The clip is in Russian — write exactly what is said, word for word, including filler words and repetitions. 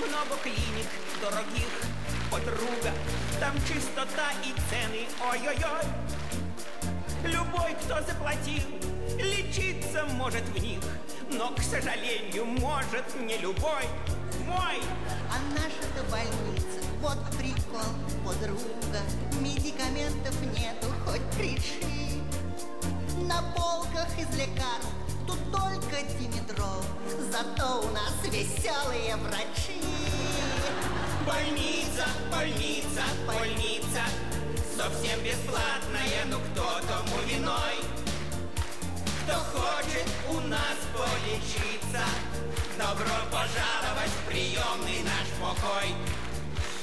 много клиник дорогих, подруга, там чистота и цены, ой-ой-ой. Любой, кто заплатил, лечиться может в них, но, к сожалению, может не любой. Мой! А наша-то больница, вот прикол, подруга, медикаментов нету, хоть кричи. На полках из лекарств тут только димедрол, зато у нас веселые врачи. Больница, больница, больница, совсем бесплатная, но кто тому виной? Кто хочет у нас полечиться, добро пожаловать в приемный наш покой.